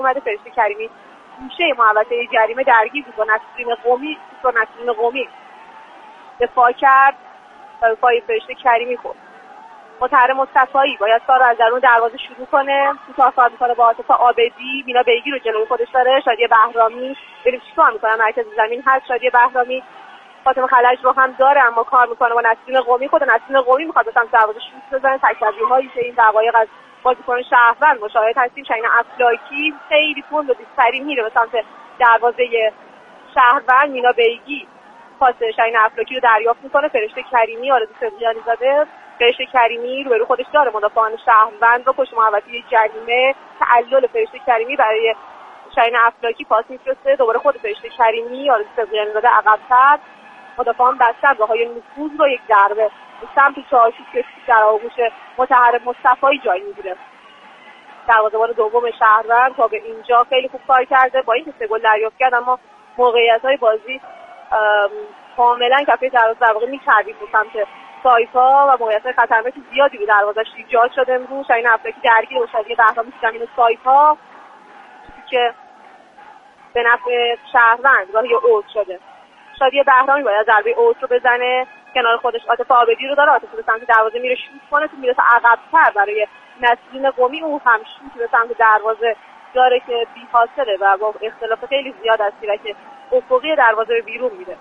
اومده فرشته کریمی گوشه محوطه جریمه درگیر بود با نسرین قومی دفاع کرد و پای فرشته کریمی خورد. مطهر مصطفایی باید کار رو از درون دروازه شروع کنه، کوتاه کار میکنه با عاطف عابدی، مینا بیگی رو جلوی خودش داره، شادی بهرامی ببینیم چیکار میکنه، مرکز زمین هست شادی بهرامی، فاطمه خلج رو هم داره اما کار میکنه با نسرین قومی. خود نسرین قومی میخواد به سمت دروازه شوت بزنه. تک‌تک‌هایی که این دقایق از بازیکن شهروند مشاهد هستیم. شاهین افلاکی خیلی تند و بی‌سری میره به سمت دروازه شهروند. مینا بیگی پاس شاهین افلاکی رو دریافت میکنه. فرشته کریمی آرزو صدیقی زاده، فرشته کریمی روبرو خودش داره مدافعان شهروند رو پشت محوطه جریمه. تعلل فرشته کریمی برای شاهین افلاکی پاس میفرسته، دوباره خود فرشته کریمی آرزو صدیقی زاده عقب‌تر، مدافعان بستر باهای نفوذ رو یک ضربه به سمت چارچوب که در آغوش مطهر مصطفایی جای میگیره. دروازه‌بان دوم شهروند تا به اینجا خیلی خوب کار کرده، با اینکه 3 گل دریافت کرد اما موقعیت‌های بازی کاملا کفه دروازه در واقع می‌چربید به سمت سایپا و موقعیت خطرناک زیادی به دروازه‌اش ایجاد شده. امروز شاهین افلاکی درگیر با شادی بهرامی زمین سایپا که به نفع شهروند راهی اوت شده. شادی بهرامی باید ضربه اوت رو بزنه، کنار خودش عاطف عابدی رو داره، عاطف به سمت دروازه میره شوت کنه، تو میرسه عقب‌تر برای نسرین قومی، او هم شوت به سمت دروازه داره که بی حاصله و با اختلاف خیلی زیاد از تیرک افقی دروازه به بیرون میره.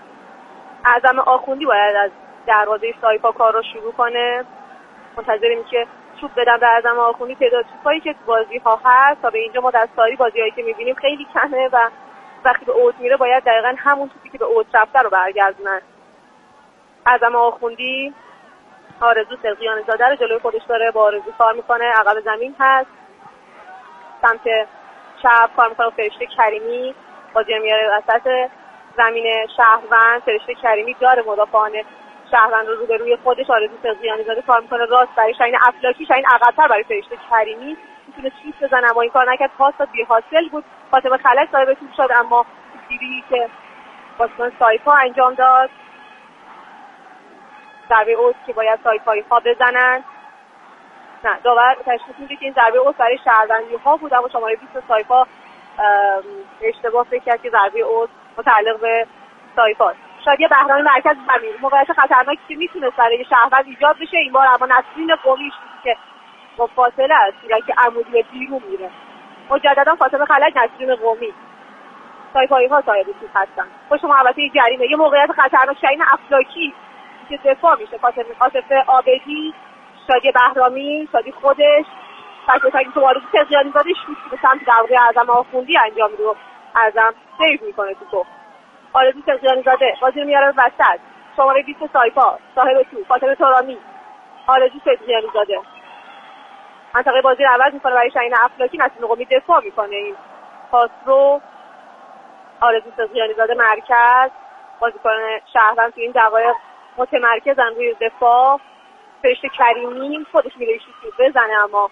اعظم آخوندی باید از دروازه سایپا کار رو شروع کنه. منتظریم که توپ بدن به اعظم آخوندی. تعداد توپایی که تو بازی ها هست تا به اینجا ما دستاری بازیایی که میبینیم خیلی کمه و وقتی به اوت میره باید دقیقاً همون توپی که به اوت رفته رو برگردونن. اعظم آخوندی آرزو صدیقی زاده رو جلوی خودش داره، با آرزو کار میکنه، عقب زمین هست، سمت چپ کار میکنه. فرشته کریمی بازی میاره وسط زمین شهروند. فرشته کریمی داره مدافعان شهروند رو روبروی خودش. آرزو صدیقی زاده کار میکنه راست برای شاهین افلاکی، شاهین عقب‌تر برای فرشته کریمی، میتونه شوت بزنه اما این کار نکرد، پاس بی حاصل بود. فاطمه خلج صاحب توپ شد اما تیری که بازیکن سایپا انجام داد، ضربه اوت که باید سایپایی ها بزنن. نه، داور تشخیص میده که این ضربه اوت برای شهروندی ها بود اما شماره 20 سایپا اشتباه فکر کرد که ضربه اوت متعلق به سایپا. شادی بهرامی مرکز زمین، موقعیت خطرناکی که میتونه برای شهروند ایجاد بشه این بار اما نسرین قومی که با فاصله است که عمودی بیرون میره. مجددا فاطمه خلج، نسرین قومی، سایپایی ها صاحب توپ هستن پشت محوطه جریمه. یه موقعیت خطرناک شاهین افلاکی که دفاع میشه، عاطف عابدی، شادی بهرامی، شادی خودش تک تو آرزو صدیقی زاده شوت به سمت دروازه اعظم آخوندی انجام میده. اعظم سیو میکنه تو. آرزو صدیقی زاده بازی رو میاره وسط، شماره 20 سایپا صاحب توپ فاطمه ترامی، آرزو صدیقی زاده منطقه بازی رو عوض میکنه برای شاهین افلاکی. نسرین قومی دفاع میکنه، این پاس رو آرزو صدیقی زاده مرکز بازیکن شهروند تو این دقایق متمرکزن روی دفاع. فرشته کریمی خودش میره شوت بزنه اما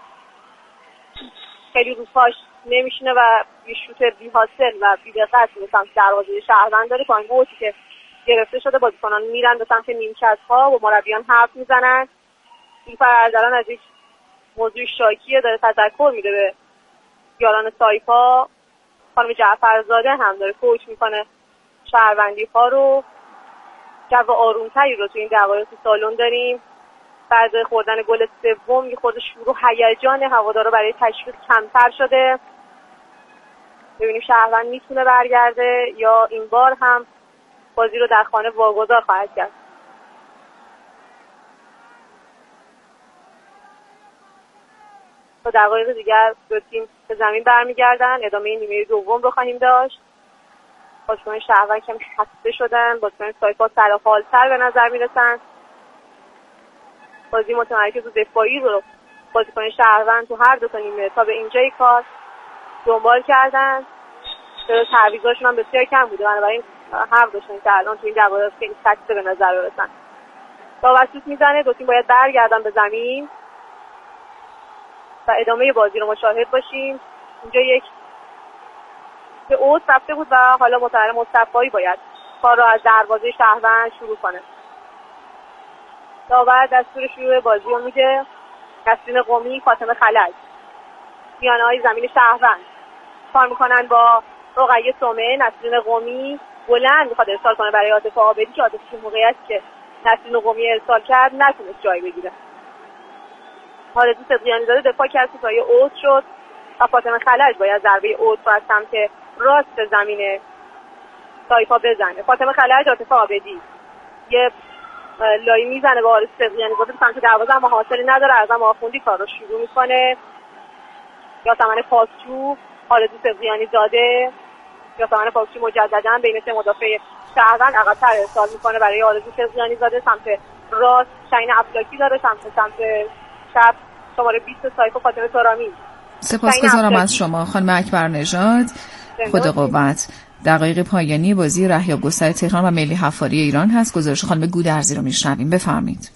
خیلی رو پاش نمیشینه و یه شوت بی حاصل و بی دقت به سمت دروازه شهروند داره. پایین اوتی که گرفته شده، بازیکنان میرن به سمت نیمکت‌ها و مربیان حرف میزنن. این فرزران از یک موضوع شاکیه، داره تذکر میده به یاران سایپا. خانم جعفرزاده هم داره کوچ میکنه شهروندی ها رو. جو آرومتری رو تو این دقایق تو سالن داریم. بعد خوردن گل سوم یه خورده شور و هیجان هوادارا برای تشویق کمتر شده. ببینیم شهروند میتونه برگرده یا این بار هم بازی رو در خانه واگذار خواهد کرد. تا دقایق دیگر دو تیم به زمین برمیگردن. ادامه نیمه دوم رو خواهیم داشت. بازیکن شهروند کمی خسته شدن، بازیکن سایپا سرحال‌تر به نظر میرسن. بازی متمرکز و دفاعی رو بازیکن شهروند تو هر دو تا نیمه تا به اینجای کار دنبال کردن. تعویضاشون هم بسیار کم بوده، بنابراین حق داشتن که الان تو این دقایق خیلی سخته به نظر برسن. داور سوت میزنه، دو تیم باید برگردن به زمین و ادامه بازی رو مشاهد باشیم. اینجا یک به اوت رفته بود و حالا مطهر مصطفایی باید کار رو از دروازه شهروند شروع کنه. داور دستور شروع بازی رو میده. نسرین قومی، فاطمه خلج، میانه‌های زمین شهروند کار میکنن با رقیه سومه. نسرین قمی بلند میخواد ارسال کنه برای عاطف عابدی که عاطف موقعیتی که نسرین قمی ارسال کرد نتونست جای بگیره. آرزو صدقیانی زاده دفاع کرد که پای اوت شد و فاطمه خلج باید ضربه اوت رو از سمت راست زمین سایپا بزنه. فاطمه خلج عاطف عابدی یه لایی میزنه به آرزو صدقیانی زاده سمت دروازه، اما حاصلی نداره. اعظم آخوندی کار رو شروع میکنه. یاسمن پاکجو آرزو صدقیانی زاده، یاسمن پاکجو مجددا بین سه مدافع شهروند عقب‌تر ارسال میکنه برای آرزو صدقیانی زاده. سمت راست شاهین افلاکی داره، سمت چپ شماره 20 سایکو فاطمه ترامی. سپاسگزارم از شما خانم اکبر نژاد. خدا قوت. دقایق پایانی بازی رهیاب گستر تهران و ملی حفاری ایران هست. گزارش خانم گودرزی رو میشنویم. بفرمایید.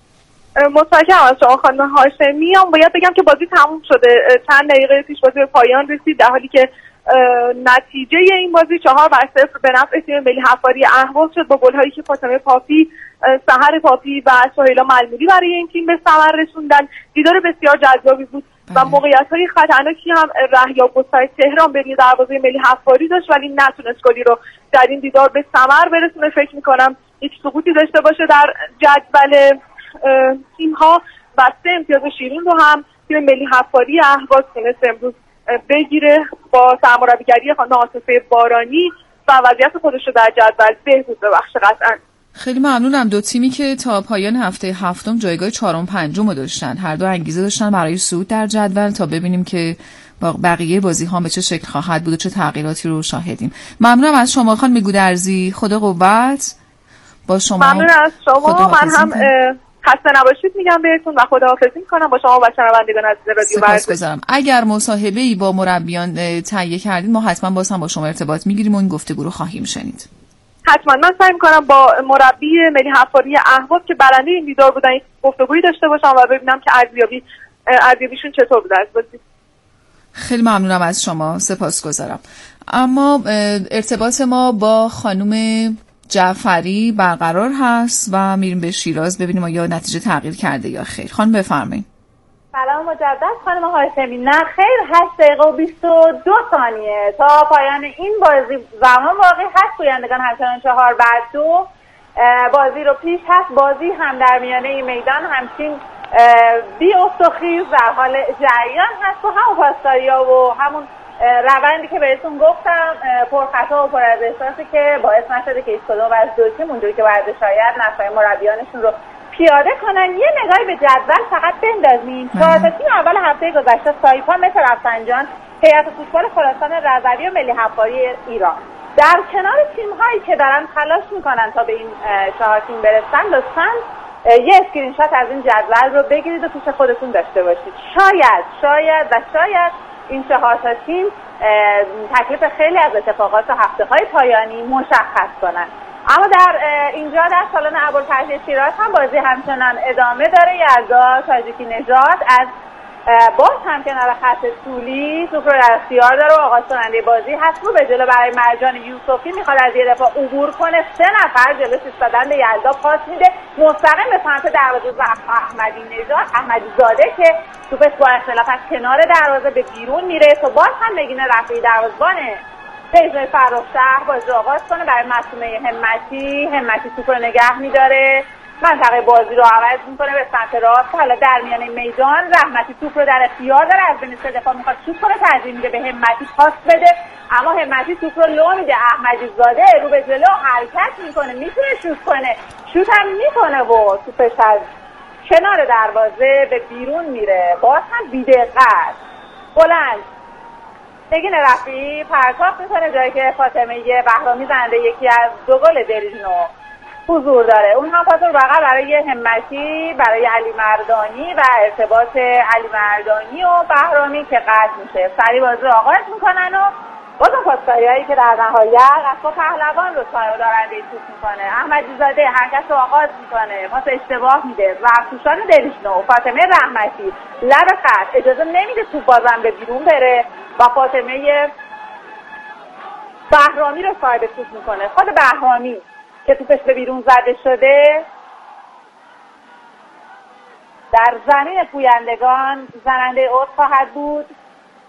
متشکرم از شما خانم هاشمی. باید بگم که بازی تموم شده. چند دقیقه پیش بازی به پایان رسید، در حالی که نتیجه این بازی 4-0 به نفع تیم ملی حفاری اهواز شد با گل‌هایی که فاطمه پاپی، سحر پاپی و سهیلا ملمودی برای این تیم به ثمر رسوندن. دیدار بسیار جذابی بود و موقعیت‌های خطرناکی هم رهیاب گستر تهران به دروازه ملی حفاری داشت، ولی نتونست گلی رو در این دیدار به ثمر برسونه. فکر می‌کنم هیچ سقوطی داشته باشه در جدول تیم‌ها و 3 امتیاز شیرین رو هم تیم ملی حفاری اهواز تونست امروز بگیره با سرمربیگری خانم عاطفه بارانی و وضعیت خودش رو در جدول بهبود ببخشه. قطعاً خیلی ممنونم. دو تیمی که تا پایان هفته هفتم جایگاه 4 و 5 رو داشتن، هر دو انگیزه داشتن برای صعود در جدول، تا ببینیم که با بقیه بازی ها به چه شکل خواهد بود و چه تغییراتی رو شاهدیم. ممنونم از شما خانم گودرزی. خدا قوت. با شما ممنون از شما. من هم خسته نباشید میگم بهتون و خداحافظی میکنم با شما و شنوندگان عزیز رادیو ورزش. اگر مصاحبه‌ای با مربیان تهیه کردید ما حتما با شما ارتباط میگیریم و این گفتگو رو خواهیم شنید. حتما من سعی میکنم با مربی ملی حفاری اهواز که برنده این دیدار بودن گفتگویی داشته باشم و ببینم که ارزیابیشون چطور بوده از بازی. خیلی ممنونم از شما. سپاسگزارم. اما ارتباط ما با خانم جعفری برقرار هست و میریم به شیراز ببینیم آیا نتیجه تغییر کرده یا خیر. خانم بفرمایید. سلام مجدد خانم هاشمی. نه خیر، 8 دقیقه و 22 ثانیه تا پایان این بازی زمان باقی هست. گویندگان همچنان 4-2 بازی رو پیش هست. بازی هم در میانه میدان همچین بی استخیز در حال جریان هست و همون پاسکاریا و همون روندی که بهتون گفتم پرخطا و پر از احساسی که باعث نشده که هیچ کدوم از دو تیم اونجوری که باید شاید نقشه مربیانشون رو پیاده کنن. یه نگاهی به جدول فقط بندازیم. 4 تیم اول هفته گذشته سایپا، مس رفسنجان، هیئت فوتبال خراسان رضوی و ملی حفاری ایران در کنار تیم‌هایی که دارن تلاش میکنن تا به این 4 تیم برسن، لطفاً یه اسکرین شات از این جدول رو بگیرید و پیش خودتون داشته باشید. شاید این 4 تا تیم تکلیف خیلی از اتفاقات و هفته‌های پایانی مشخص کنن. اما در اینجا در سالن ابوالفتح شیراز هم بازی همچنان ادامه داره. یلدا تاجیکی نژاد از باز هم کنار خط طولی توپ رو در اختیار داره و آغاز کننده بازی هست. رو به جلو برای مرجان یوسفی میخواد از یه دفعه عبور کنه. 3 نفر جلوش ایستادن به یلدا پاس میده مستقیم به سمت دروازه احمدی زاده که توپش با اختلاف از کنار دروازه به بیرون میره تا باز هم نگین رفیعی دروازه‌بانه پیجای فرخشهر بازی رو آغاز کنه برای معصومه همتی توپ رو نگه میداره. منطقه بازی رو عوض میکنه به سمت راست. حالا در میانه میدان رحمتی توپ رو در اختیار داره، از بین 3 دفاع میخواد شوت کنه، ترجیح میده به همتی پاس بده، اما همتی توپ رو لو میده. احمدی زاده رو به جلو حرکت میکنه، میتونه شوت کنه، شوت هم میکنه و توپش از کنار دروازه به بیرون میره. باز هم بی‌دقت بلند نگین رفیعی پرتاب میکنه جایی که فاطمه بهرامی زنده یکی از 2 گل دریژنو حضور داره. اون هم پاس رو بغل برای همتی برای علی مردانی و ارتباط علی مردانی و بهرامی که قطع میشه. سریع بازی رو آغاز میکنن و بازم پاسکاریایی که در نهایت اصلا پهلوان رو صاحب دارنده توپ میکنه. احمدی زاده حرکت رو آغاز میکنه، پاس اشتباه میده. زرتوشان دریژنو فاطمه رحمتی لب خط اجازه نمیده توپ بازم به بیرون بره و فاطمه بهرامی رو صاحب توپ میکنه. خود بهرامی که توپش به بیرون زده شده در زمین پویندگان زننده اوت خواهد بود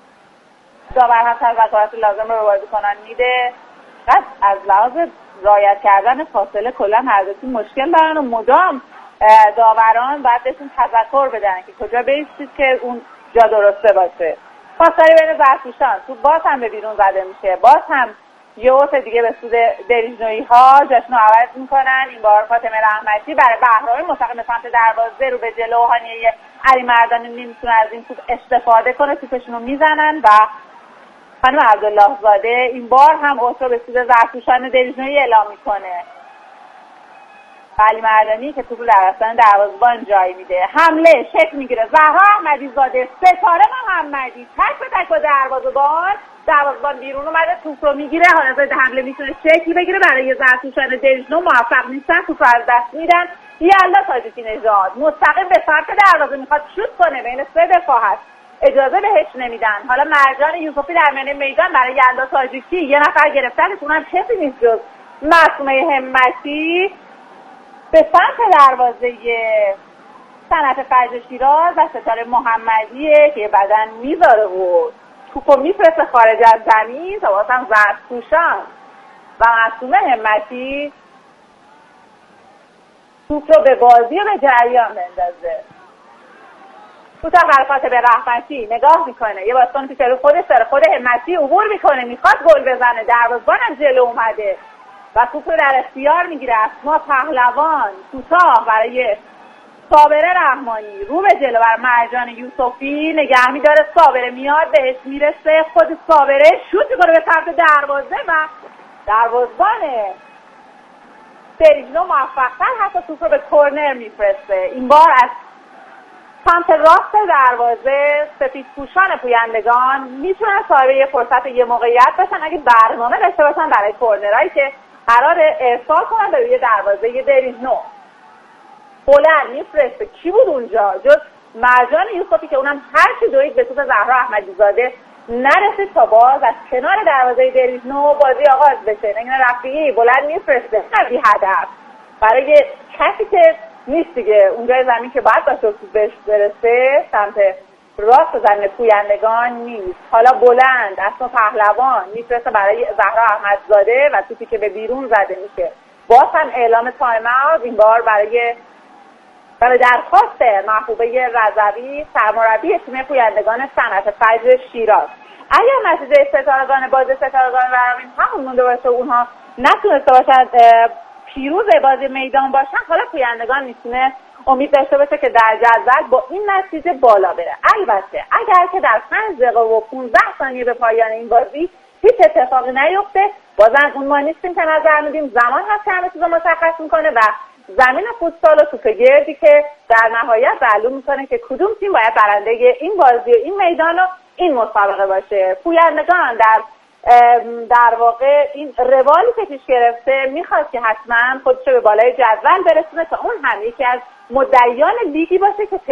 داور هم تذکرات لازم رو به بازیکنان میده. از لحاظ رعایت کردن فاصله کلا هر دو تیم مشکل دارن و مدام داوران باید بهشون تذکر بدن که کجا بیستید که اون جا درسته باشه. فاصله بین زرتشتیان تو باز هم به بیرون زده میشه، باز هم یه وقت دیگه به سود دریژنویی ها جاشنو عوض میکنن. این بار فاطمه رحمتی برای بهرامی مستقیم سمت دروازه رو به جلو و هانیه علی مردانی نمیتونه از این توپ استفاده کنه، توپشون رو میزنن و خانم عبدالله زاده این بار هم اوتو به سود زرتشتیان دریژنویی اعلام میکنه. علی مردانی که توپ رو در آستانه دروازه‌بان جای میده. حمله شکل میگیره. زهرا احمدی زاده، ستاره محمدی تک به تک با دروازه‌بان بیرون اومده، توپ رو میگیره. حالا ضد حمله میتونه شکل بگیره برای زرتشتیان دریژنو، موفق نیستن، توپ رو از دست میدن. یلدا تاجیکی نژاد مستقیم به سمت دروازه میخواد شوت کنه، بین سه دفاع هست، اجازه بهش نمیدن. حالا مرجان یوسفی در میانه میدان برای یلدا تاجیکی یه نفر گرفتن، اونم کسی نیست جز معصومه همتی به سمت دروازه صنعت فجر شیراز و ستاره محمدیه که بدن میذاره و توپو میفرسته خارج از زمین تا واسم زرتشتیان و معصومه همتی توپ رو به بازی و به جریان بندازه. کوتاه حرکات به رحمتی نگاه میکنه، یه بازیکن پیش رو خودش داره، خود همتی عبور میکنه، میخواد گل بزنه، دروازه‌بان هم جلو اومده و توپ رو در اختیار میگیره. اسما پهلوان کوتاه برای صابره رحمانی، رو به جلو برای مرجان یوسفی، نگه میداره، صابره میاد بهش میرسه، خود صابره شوت میکنه به طرف دروازه و دروازه‌بان دریژنو موفق‌تر حتی توپ رو به کورنر میفرسته. این بار از سمت راست دروازه سفیدپوشان پویندگان میتونن صاحب یه فرصت یه موقعیت بشن اگه برنامه داشته باشن برای کورنرهایی که قرار ارسال کنن به روی دروازه دریژنو. بلند میفرسته، کی بود اونجا جز مرجان یوسفی که اونم هرچی دوید به توپ زهرا احمدی زاده نرسید تا باز از کنار دروازه دریژنو بازی آغاز بشه. نگین رفیعی بلند میفرسته بی هدف برای کسی که نیست دیگه اونجای زمین که باید باشه توپ بهش برسه، سمت راست زمین پویندگان نیست. حالا بلند اسما پهلوان میفرسته برای زهرا احمدزاده و توپی که به بیرون زده میشه. باز هم اعلام تایم اوت، این بار برای درخواست محبوبه رضوی سرمربی تیم پویندگان صنعت فجر شیراز. اگر نتیجه ستارگان برامین همون مونده باشه اونها نتونسته باشن پیروز بازی میدان باشن، حالا پویندگان میتونه امید داشته باشه که در جدول با این نتیجه بالا بره. البته اگر که در 5 دقیقه و 15 ثانیه به پایان این بازی هیچ اتفاقی نیفته، بازم اون ما نیستیم که نظر میدیم، زمان هست که همه چیز رو مشخص میکنه و زمین فوتسال و توپ گردی که در نهایت معلوم میکنه که کدوم تیم باید برنده این بازی و این میدان و این مسابقه باشه. پویندگان در واقع این روالی که پیش گرفته میخواد که حتما خودش به بالای جدول برسونه تا اون هم یکی از مدعیان لیگی باشه که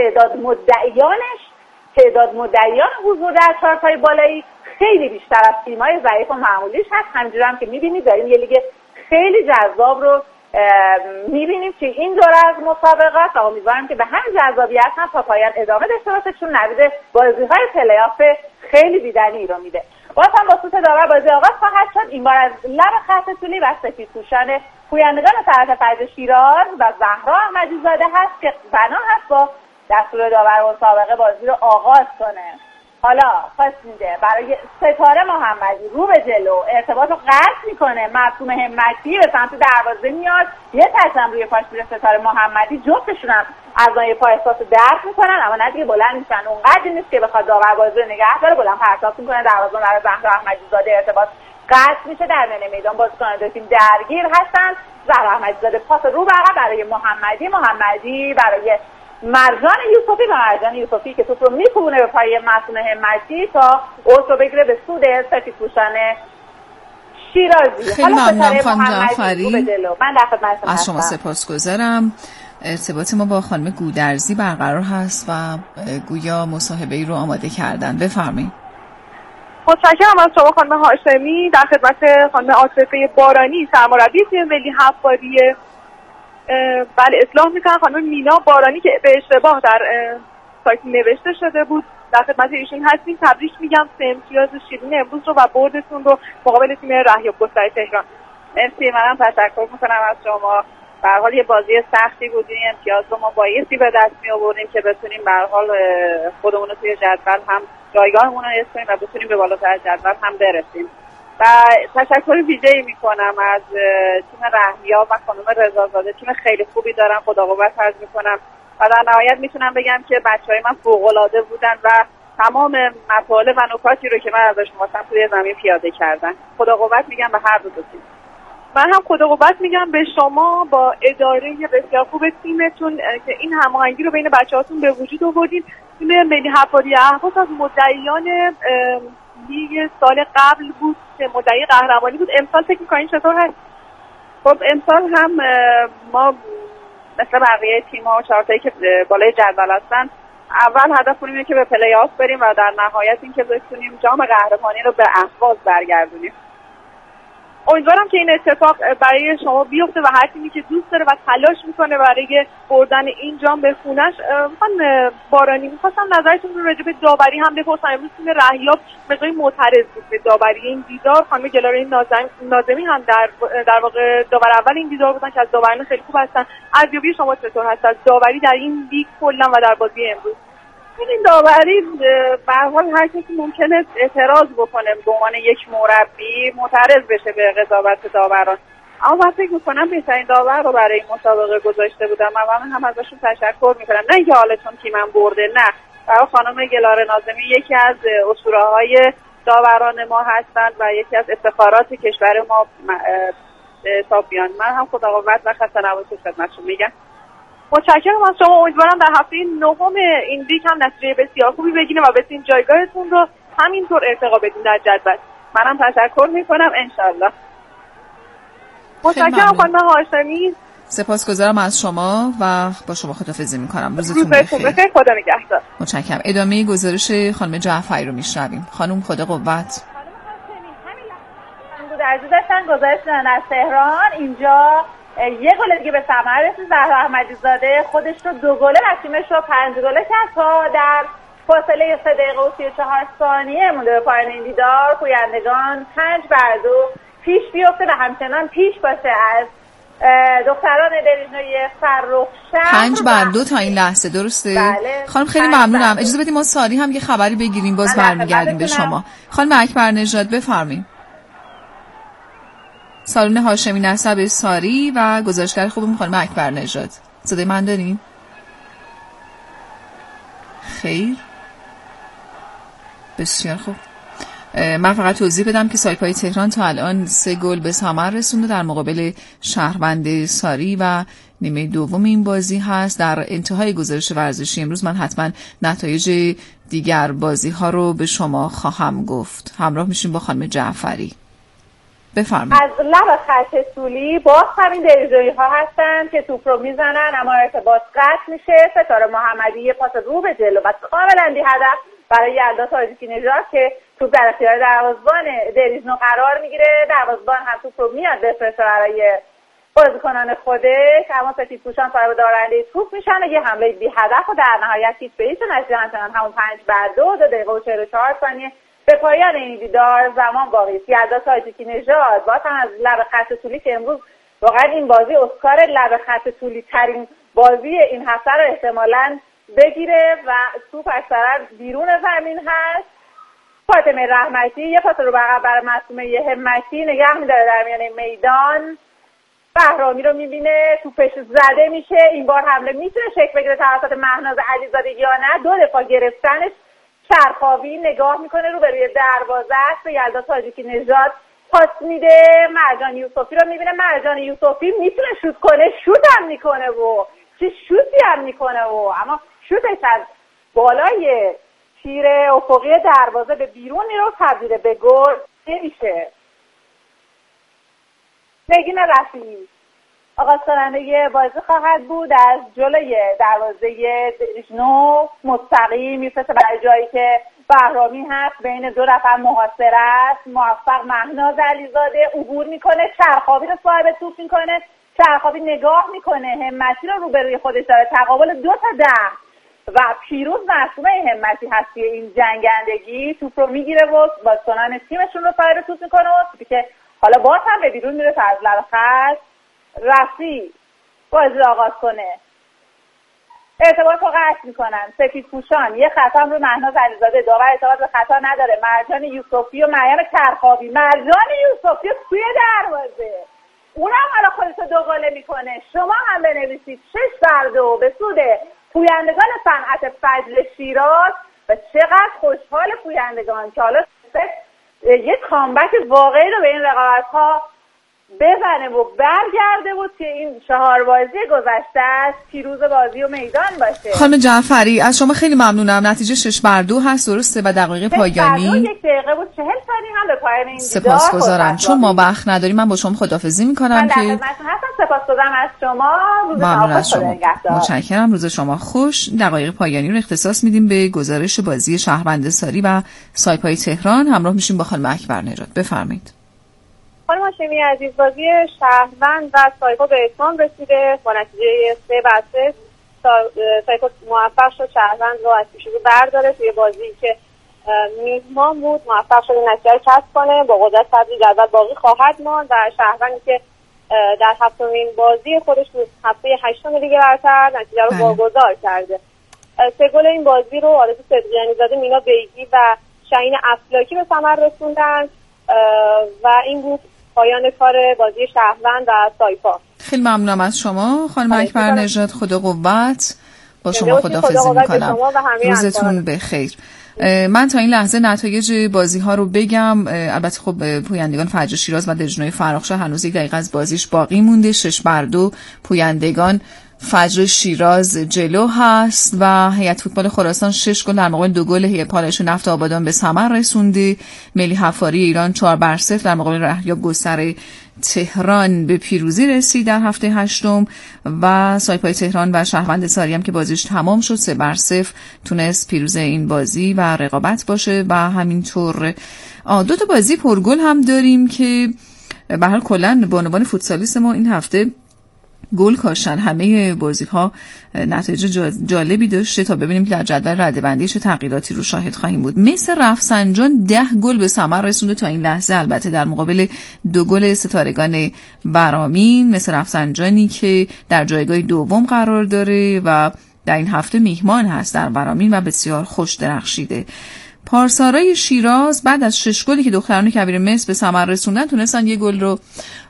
تعداد مدعیان حضور در چارتای بالایی خیلی بیشتر از تیم‌های ضعیف و معمولیش هست. همینجوری هم که می‌بینید داریم یه لیگ خیلی جذاب رو می‌بینیم که این دوره از مسابقات و امیدوارم که به همین جذابیت هم تا پایان ادامه داشته باشه، چون نوید بازی‌های پلی‌آف خیلی دیدنی رو میده. باز هم با سوت داور بازی آغاز خواهد شد. این بار از لب خط طولی و سفیدپوشان پویندگان صنعت فجر شیراز و زهرا احمدی زاده هست که بنا هست با دستور داور مسابقه بازی رو آغاز کنه. حالا پاس میده برای ستاره محمدی، رو به جلو ارتباط رو قطع میکنه، معصوم همتی به سمت دروازه میاد، یه تشم روی پاش میره ستاره محمدی، جفتشون هم از نای پا احساس درد میکنن اما نه دیگه بلند میشن، اونقدر نیست که بخواد داور بازی رو نگه داره، بلند پرتاب میکنه دروازه برای زهرا احمدی زاده، ارتباط قطع میشه، در میانه میدان بازیکنان دو تیم درگیر هستن. زهرا احمدی زاده پاس رو برای محمدی برای مرجان یوسفی و مرجان یوسفی که توپ رو میکوبونه به پای معصوم همتی تا اوت رو بگیره به سود سفیدپوشان شیرازی. خیلی ممنونم خانم جعفری، من در خدمتتون از شما سپاسگزارم. ارتباط ما با خانم گودرزی برقرار هست و گویا مصاحبه‌ای رو آماده کردن. بفرمایید. متشکرم از شما خانم هاشمی. در خدمت خانم عاطفه بارانی سرمربی تیم ملی هفت‌باریه. بله اصلاح میکنم خانم مینا بارانی که به اشتباه در سایت نوشته شده بود، در خدمت ایشون هستیم. تبریک میگم 3 امتیاز شیرین امروز رو و بردتون رو مقابل تیم رهیاب گستر تهران. مرسی، منم تشکر میکنم از شما. به هر حال یه بازی سختی بود، این امتیاز رو ما بایستی به دست می آوردیم که بتونیم به هر حال خودمون رو توی جدول هم جایگاهمون رو حفظ کنیم و بتونیم به بالاتر جدول هم برسیم. و تشکر ویژه‌ای میکنم از تیم رهیاب و خانم رضازاده، تیم خیلی خوبی دارن، خدا قوت عرض میکنم. و در نهایت میتونم بگم که بچهای من فوق‌العاده بودن و تمام مطالب و نکاتی رو که من ازشون خواستم توی زمین پیاده کردن. خدا قوت میگم به هر دو تیم. من هم خدا قوت میگم به شما با اداره بسیار خوب تیمتون که این هماهنگی رو بین بچه‌هاتون به وجود آوردین. تیم ملی حفاری اهواز از مدعیان لیگ سال قبل بود که مدعی قهرمانی بود. امسال فکر می‌کنین چطور هست؟ خب امسال هم ما مثل بقیه تیم‌ها 4 تایی که بالای جدول هستن، اول هدفمون اینه که به پلی آف بریم و در نهایت اینکه بتونیم جام قهرمانی رو به اهواز برگردونیم. امیدوارم که این اتفاق برای شما بیفته و هر تیمی که دوست داره و تلاش میکنه برای بردن این جام به خونش. من بارانی میخواستم نظرتون رو راجع به داوری هم بپرسم. امروز تیم رهیاب مقداری معترض بود به داوری این دیدار. خانم گلاره ناظمی هم در واقع داور اول این دیدار بودن که از داوران خیلی خوب هستن. ارزیابی شما چطور هست از داوری در این لیگ کلا و در بازی امروز؟ این داوری به هر حال هر کسی ممکنه اعتراض بکنه، به عنوان یک مربی معترض بشه به قضاوت داوران، اما من فکر میکنم بهترین داور رو برای این مسابقه گذاشته بودم و من هم ازشون تشکر میکنم. نه اینکه حالا چون تیمم برده، نه، برای خانم گلاره ناظمی یکی از اسطوره‌های داوران ما هستند و یکی از افتخارات کشور ما حسابیان. من هم خدا قوت و خسته نباشید خدمتتون میگم. متشکرم از شما. امیدوارم در هفته 9 این لیگ هم نتیجه بسیار خوبی بگیریم و بتونیم جایگاهتون رو همینطور ارتقا بدیم در جدول. منم تشکر میکنم انشالله. متشکرم خانم هاشمی. سپاسگزارم از شما و با شما خداحافظی میکنم. روزتون بخیر. خدا نگهدار. متشکرم. ادامه گزارش خانم جعفری رو میشنویم. خانم خدا قوت. درجه داشتن گزارش دادن از تهران. اینجا یه گل دیگه به ثمر رسید. زهرا احمدی زاده خودش رو 2 گله و تیمش رو 5 گله کرد تا در فاصله 3 دقیقه و 34 ثانیه مونده به پایان این دیدار پویندگان 5-2 پیش بیفته و همچنان پیش باشه از دختران دریژنوی فرخشهر 5-2 تا این لحظه، درسته؟ بله. خانم خیلی ممنونم. اجازه بدیم ما ساری هم یه خبری بگیریم، باز برمیگردیم به شما. خانم اکبر نژاد بفرمایید. سالن هاشمی نسب ساری و گزارشگر خوبم خانم اکبر نژاد. صدای من داریم؟ خیر، بسیار خوب. من فقط توضیح بدم که سایپای تهران تا الان 3 گل به ثمر رسونده در مقابل شهروند ساری و نیمه دوم این بازی هست. در انتهای گزارش ورزشی امروز من حتما نتایج دیگر بازی ها رو به شما خواهم گفت. همراه میشیم با خانم جعفری. بفرمایید. از لب خط طولی باز همین دریژویی ها هستن که توپ رو میزنن اما ارتباط قطع میشه. ستاره محمدی یه پاس رو به جلو و کاملا بی هدف برای یلدا تاجیکی نژاد که توپ در اختیار دروازه‌بان دریژنو قرار میگیره. دروازه‌بان هم توپ رو میاد بفرسته برای بازیکنان خودش، اما سفید پوشان صاحب دارنده توپ میشن و یه حمله بی هدف و در نهایت هیچ به هیچ نتیجه همچنان همون 5-2 دقیقه و 44 ثانیه به پایان این دیدار زمان باقی است. یلدا تاجیکی نژاد باز هم از لب خط طولی که امروز واقعا این بازی اسکار لب خط طولی ترین بازی این هفته رو احتمالاً بگیره و توپ اکثرا بیرون زمین هست. فاطمه رحمتی یه پاس رو برای معصومه همتی نگه می‌داره در میان میدان. بهرامی رو می‌بینه توپش زده میشه. این بار حمله میتونه شکل بگیره توسط مهناز علیزاده یا نه. 2 دفاع گرفتنش. شرخاوی نگاه میکنه رو به روی دروازه است به یلدا تاجیکی نژاد پاس میده. مرجان یوسفی رو میبینه. مرجان یوسفی میتونه شوت کنه، شوت هم میکنه و چه شوتی هم میکنه و اما شوتش از بالای تیر افقی دروازه به بیرون میره تبدیل به گل نمیشه. نگین رفیعی آغاز کننده بازی خواهد بود. از جلوی دروازه دریژنو مستقیم میفته برای جایی که بهرامی هست، بین 2 نفر محاصره است. موفق مهناز علیزاده عبور میکنه، شرخاوی رو صاحب توپ میکنه. شرخاوی نگاه میکنه، همتی رو روبروی خودش داره، تقابل 2 تا 10 و پیروز معصومه همتی هست که این جنگندگی توپ رو میگیره و بازیکنان تیمشون رو سایر توپ میکنه و توپی که حالا باز هم به بیرون میره از لب خط. رفی بازی آغاز کنه، ارتباط رو قطع میکنن سفیدپوشان، یه خطا رو مهناز علیزاده، داور ارتباط به خطا نداره، مرجان یوسفی و مریم کرخابی. مرجان یوسفی توی دروازه، اونم حالا خودش دو گله میکنه. شما هم بنویسید 6-2 به سود پویندگان صنعت فجر شیراز و چقدر خوشحال پویندگان که حالا یه کامبک واقعی رو به این رقابت‌ها بزنه و برگرده بود که این 4 بازی گذشته است پیروز بازی و میدان باشه. خانم جعفری از شما خیلی ممنونم. نتیجه 6-2 هست درسته و دقایق پایانی 1 دقیقه بود 40 ثانیه هم به پایان این سپاسگزارم. چون ما وقت نداریم من با شما خداحافظی میکنم که من هستم. سپاسگزارم از شما. روز شما متشکرم. روز شما خوش. دقایق پایانی رو اختصاص میدیم به گزارش بازی شهروند ساری و سایپای تهران. همراه میشیم با خانم اکبر نژاد. بفرمایید. خانم هاشمی عزیز، بازی شهروند و سایپا به اتمام رسیده با نتیجه 3-3. سایپا موفق شد شهروند رو از پیش رو برداره توی بازی که میهمان بود، موفق شد نتیجه رو کسب کنه. با قدرت صدر جدول باقی خواهد ماند و شهروندی که در هفتمین بازی خودش تو هفته 8 لیگ برتر نتیجه رو واگذار کرده. 3 گل این بازی رو آرزو صدیقی زاده، مینا بیگی و شاهین افلاکی به ثمر رسوندن و این بود پایان کار بازی شهروند و سایپا. خیلی ممنونم از شما خانم اکبر نژاد. خدا قوت. با شما خداحافظی میکنم. روزتون بخیر. من تا این لحظه نتایج بازی ها رو بگم. البته خب پویندگان فجر شیراز و دژنوی فرخشاه هنوز 1 دقیقه از بازیش باقی مونده. 6-2 پویندگان فجر شیراز جلو هست و هیئت فوتبال خراسان 6 گل در مقابل 2 گل هیئت پالایش نفت آبادان به ثمر رسونده. ملی حفاری ایران 4-0 در مقابل رهیاب گستره تهران به پیروزی رسید در هفته 8 و سایپای تهران و شهروند ساری هم که بازیش تمام شد 3-0 تونست پیروز این بازی و رقابت باشه. و همینطور 2 تا بازی پرگل هم داریم که به هر حال کلا بانوان فوتسالیست ما این هفته گل کاشتن. همه بازی‌ها نتایج جالبی داشته تا ببینیم که در جدول رده‌بندی چه تغییراتی رو شاهد خواهیم بود. مثل رفسنجان 10 گل به ثمر رسونده تا این لحظه، البته در مقابل 2 گل ستارگان برامین. مثل رفسنجانی که در جایگاه دوم قرار داره و در این هفته میهمان هست در برامین و بسیار خوش درخشیده. پارسارای شیراز بعد از 6 گلی که دختران کبیر مصر به ثمر رسوندن تونستن 1 گل رو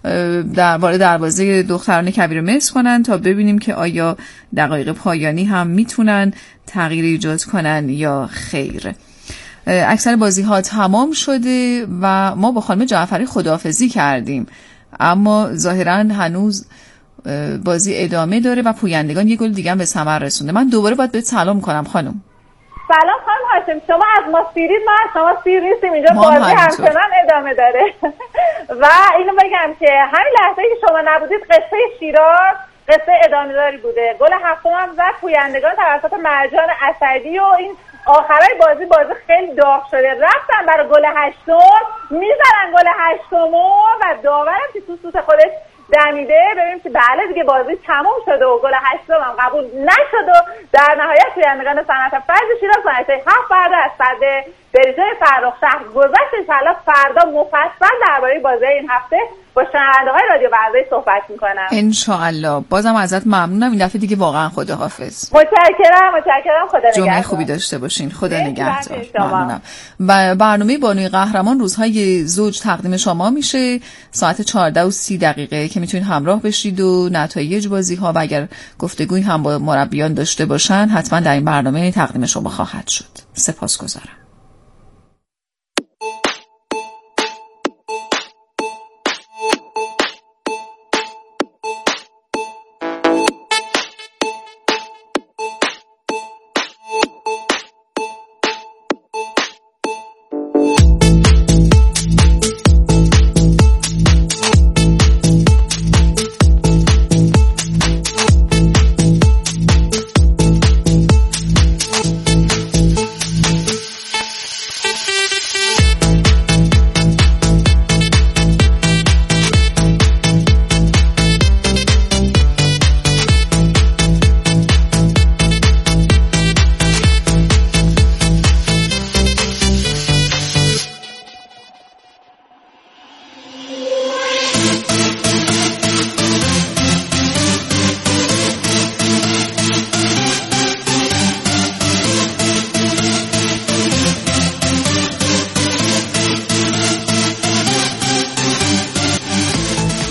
وارد دروازه دختران کبیر مصر کنن تا ببینیم که آیا دقایق پایانی هم میتونن تغییر ایجاد کنن یا خیر. اکثر بازی ها تمام شده و ما با خانم جعفری خداحافظی کردیم، اما ظاهرا هنوز بازی ادامه داره و پویندگان 1 گل دیگه هم به ثمر رسونده. من دوباره باید بهت سلام کنم خانم. سلام خانم هاشم، شما از ما سیرید، ما از شما سیر نیستیم. اینجا بازی همچنان ادامه داره و اینو بگم که همین لحظه که شما نبودید قصه شیراز قصه ادامه داری بوده. گل هفتم هم زد پویندگان توسط مرجان اسدی و این آخرای بازی خیلی داغ شده. رفتن برای گل هشتم، میزنن گل هشتم و داورم که تو سوت خودش دمیده ببینیم که بله دیگه بازی تموم شده و گل هشتم هم قبول نشد و در نهایت پویندگان صنعت فجر شیراز با نتیجه 7-2 از صد بریجای فرخشهر گذشت. انشالله فردا مفصل درباره بازی این هفته با شنونده‌های رادیو ورزش صحبت میکنم. انشالله. بازم ازت ممنونم. این دفعه دیگه واقعا خداحافظ. متشکرم. خدا نگهدار. جمعه خوبی داشته باشین. خدا نگهدار. ممنونم. و برنامه بانوی قهرمان روزهای زوج تقدیم شما میشه ساعت 14:30 که میتونید همراه بشید و نتایج بازی‌ها و اگر گفتگویی هم با مربیان داشته باشن حتما در این برنامه تقدیم شما خواهد شد. سپاسگزارم.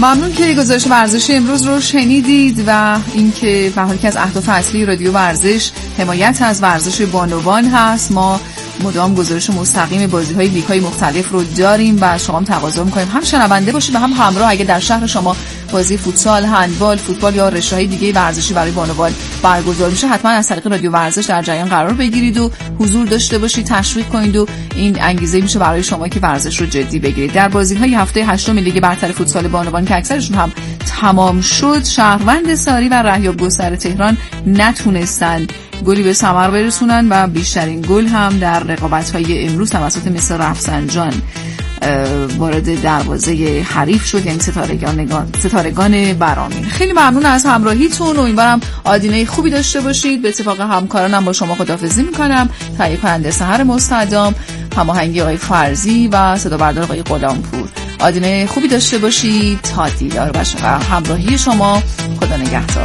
ممنون که گزارش ورزشی امروز رو شنیدید و اینکه به حالی که از اهداف اصلی رادیو ورزش حمایت از ورزش بانوان هست، ما مدام گزارش مستقیم بازی‌های لیگ‌های مختلف رو داریم و شما هم تقاضا می‌کنیم هم شنونده باشید و هم همراه. اگه در شهر شما بازی فوتسال، هندبال، فوتبال یا رشته‌های دیگه ورزشی برای بانوان برگزار میشه، حتما از طریق رادیو ورزش در جریان قرار بگیرید و حضور داشته باشید، تشویق کنید و این انگیزه میشه برای شما که ورزش رو جدی بگیرید. در بازی‌های هفته هشتم لیگ برتر فوتسال بانوان که اکثرشون هم تمام شد، شهروند ساری و رهیاب گستر تهران نتونستن گلی به ثمر برسونن و بیشترین گل هم در رقابت‌های امروز توسط مصر رفسنجان وارد دروازه حریف شد، یعنی ستارگان برامین. خیلی ممنون از همراهیتون، امیدوارم آدینه خوبی داشته باشید. به اتفاق همکارانم با شما خداحافظی میکنم. تهیه کننده سحر مستدام، هماهنگی آقای فرزی و صدا بردار آقای غلامپور. آدینه خوبی داشته باشید تا دیدار و همراهی شما. خدا نگهدار.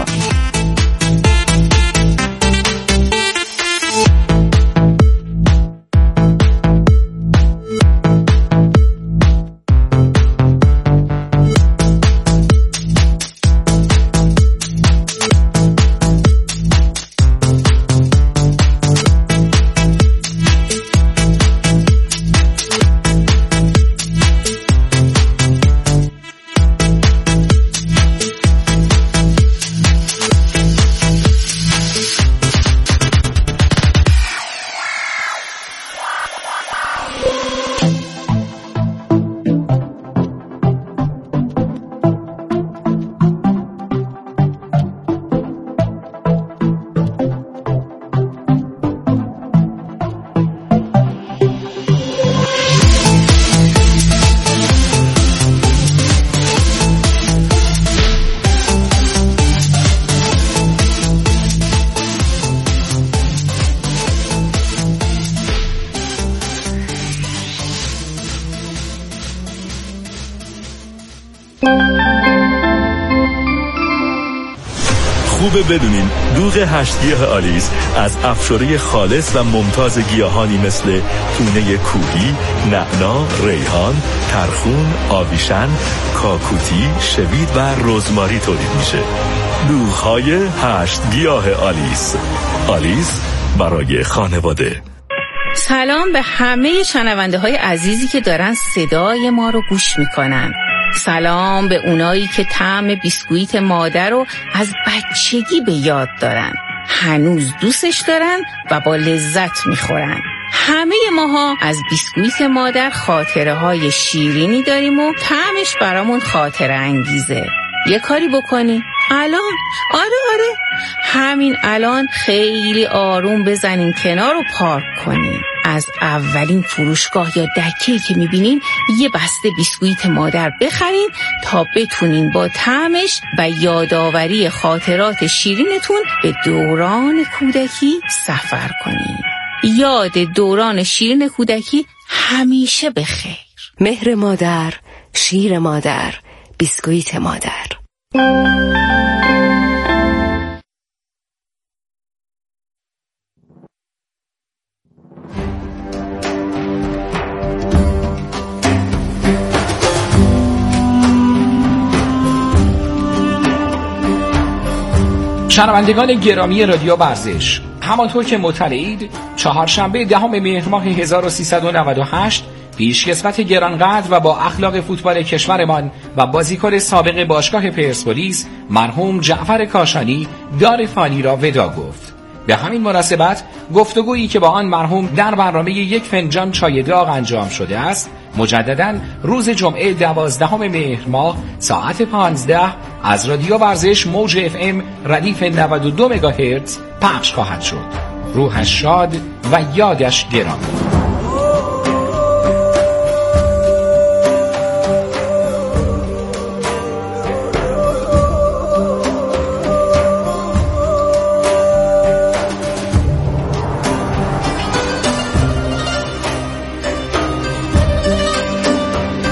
خوبه بدونین دوغ 8 گیاه آلیس از افشاره خالص و ممتاز گیاهانی مثل تونه کوهی، نعنا، ریحان، ترخون، آویشن، کاکوتی، شوید و رزماری تولید میشه. دوغ‌های 8 گیاه آلیس. آلیس برای خانواده. سلام به همه شنونده های عزیزی که دارن صدای ما رو گوش میکنن. سلام به اونایی که طعم بیسکویت مادر رو از بچگی به یاد دارن، هنوز دوستش دارن و با لذت میخورن. همه ماها از بیسکویت مادر خاطره های شیرینی داریم و طعمش برامون خاطره انگیزه. یه کاری بکنی الان، آره همین الان خیلی آروم بزنین کنار و پارک کنین. از اولین فروشگاه یا دکه‌ای که میبینین یه بسته بیسکویت مادر بخرین تا بتونین با طعمش و یادآوری خاطرات شیرینتون به دوران کودکی سفر کنین. یاد دوران شیرین کودکی همیشه بخیر. مهر مادر، شیر مادر، بیسکویت مادر. شنوندگان گرامی رادیو ورزش، همانطور که مطلعید، چهارشنبه 10 مهر ماه 1398 پیشکسوت گرانقدر و با اخلاق فوتبال کشورمان و بازیکن سابق باشگاه پرسپولیس مرحوم جعفر کاشانی دار فانی را ودا گفت. به همین مناسبت گفتگویی که با آن مرحوم در برنامه یک فنجان چای داغ انجام شده است، مجدداً روز جمعه 12 مهر ماه ساعت 15 از رادیو ورزش موج FM ردیف 92 مگاهرتز پخش خواهد شد. روحش شاد و یادش گرامی.